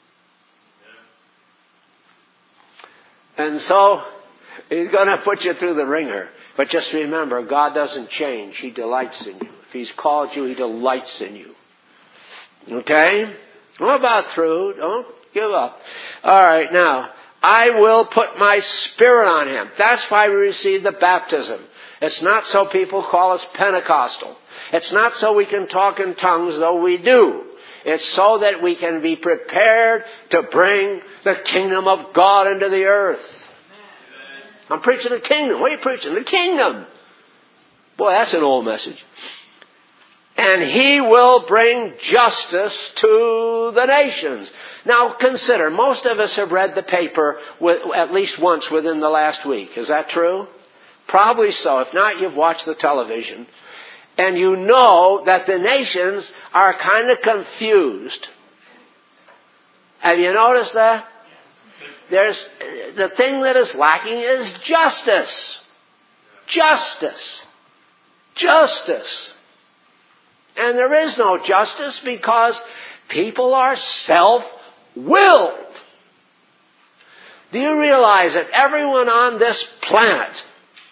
And so, He's going to put you through the ringer. But just remember, God doesn't change. He delights in you. If He's called you, He delights in you. Okay? What about through? Don't give up. All right, now, I will put my Spirit on him. That's why we receive the baptism. It's not so people call us Pentecostal. It's not so we can talk in tongues, though we do. It's so that we can be prepared to bring the kingdom of God into the earth. I'm preaching the kingdom. What are you preaching? The kingdom. Boy, that's an old message. And He will bring justice to the nations. Now consider, most of us have read the paper with, at least once within the last week. Is that true? Probably so. If not, you've watched the television. And you know that the nations are kind of confused. Have you noticed that? There's, the thing that is lacking is justice. Justice. Justice. And there is no justice because people are self-willed. Do you realize that everyone on this planet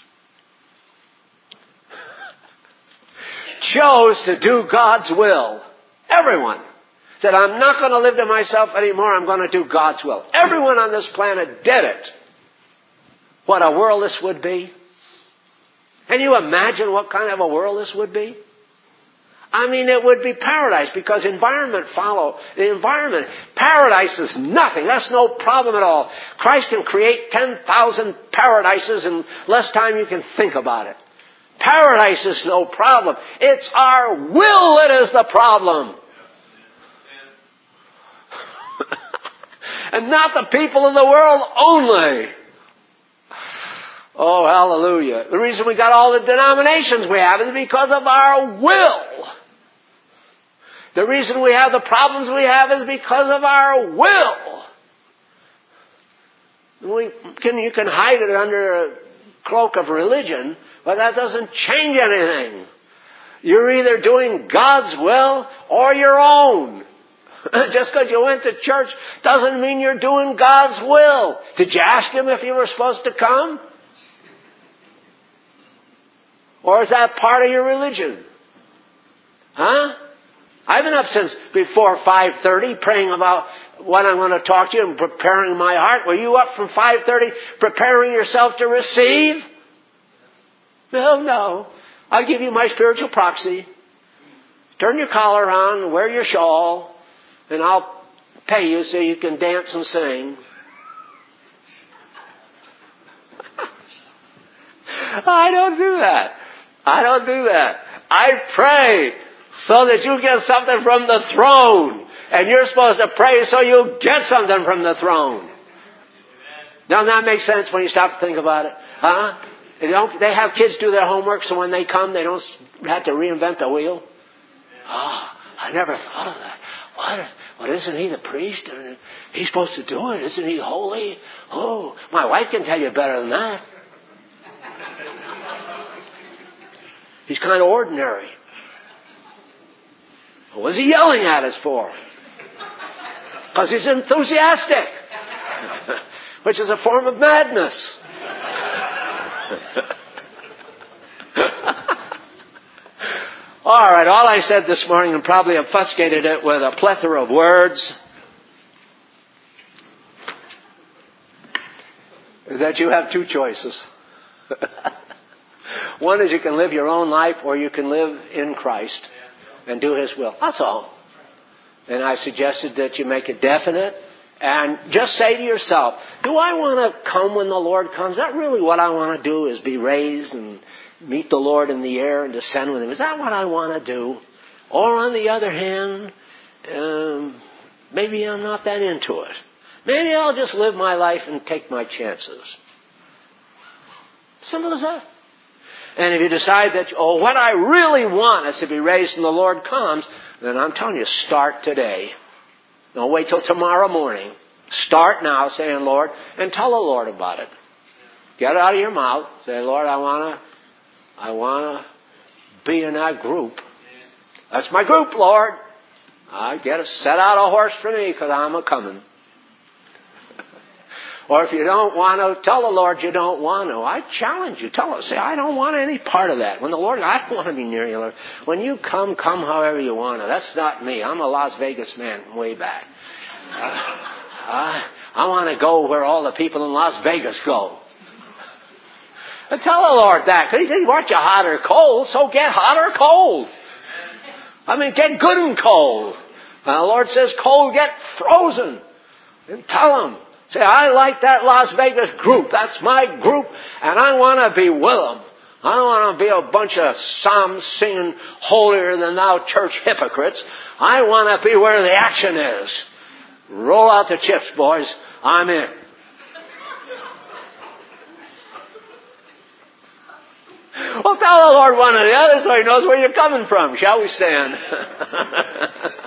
chose to do God's will? Everyone said, I'm not going to live to myself anymore. I'm going to do God's will. Everyone on this planet did it. What a world this would be. Can you imagine what kind of a world this would be? I mean, it would be paradise because environment follow. The environment, paradise is nothing. That's no problem at all. Christ can create ten thousand paradises in less time you can think about it. Paradise is no problem. It's our will that is the problem. And not the people in the world only. Oh, hallelujah. The reason we got all the denominations we have is because of our will. The reason we have the problems we have is because of our will. We can, you can hide it under a cloak of religion, but that doesn't change anything. You're either doing God's will or your own. Just because you went to church doesn't mean you're doing God's will. Did you ask Him if you were supposed to come? Or is that part of your religion? Huh? I've been up since before five thirty praying about what I'm going to talk to you and preparing my heart. Were you up from five thirty preparing yourself to receive? No, no. I'll give you my spiritual proxy. Turn your collar on, wear your shawl, and I'll pay you so you can dance and sing. I don't do that. I don't do that. I pray so that you get something from the throne. And you're supposed to pray so you'll get something from the throne. Doesn't that make sense when you stop to think about it? Huh? They, don't, they have kids do their homework so when they come they don't have to reinvent the wheel. Oh, I never thought of that. What? Well, isn't he the priest? He's supposed to do it. Isn't he holy? Oh, my wife can tell you better than that. He's kind of ordinary. What's he yelling at us for? Because he's enthusiastic, which is a form of madness. All right, all I said this morning, and probably obfuscated it with a plethora of words, is that you have two choices. One is you can live your own life, or you can live in Christ and do His will. That's all. And I suggested that you make it definite and just say to yourself, do I want to come when the Lord comes? Is that really what I want to do, is be raised and meet the Lord in the air and descend with Him? Is that what I want to do? Or on the other hand, um, maybe I'm not that into it. Maybe I'll just live my life and take my chances. Simple as that. And if you decide that, oh, what I really want is to be raised when the Lord comes, then I'm telling you, start today. Don't wait till tomorrow morning. Start now saying, Lord, and tell the Lord about it. Get it out of your mouth. Say, Lord, I want to I want to be in that group. That's my group, Lord. I get to set out a horse for me because I'm a-coming. Or if you don't want to, tell the Lord you don't want to. I challenge you. Tell us, say, I don't want any part of that. When the Lord, I don't want to be near you, Lord. When you come, come however you want to. That's not me. I'm a Las Vegas man way back. Uh, I, I want to go where all the people in Las Vegas go. And tell the Lord that. Because He wants you hot or cold, so get hot or cold. I mean, get good and cold. And the Lord says cold, get frozen. And tell Him. Say, I like that Las Vegas group. That's my group, and I want to be with them. I don't want to be a bunch of psalms singing holier than thou church hypocrites. I want to be where the action is. Roll out the chips, boys. I'm in. Well, tell the Lord one or the other so He knows where you're coming from. Shall we stand?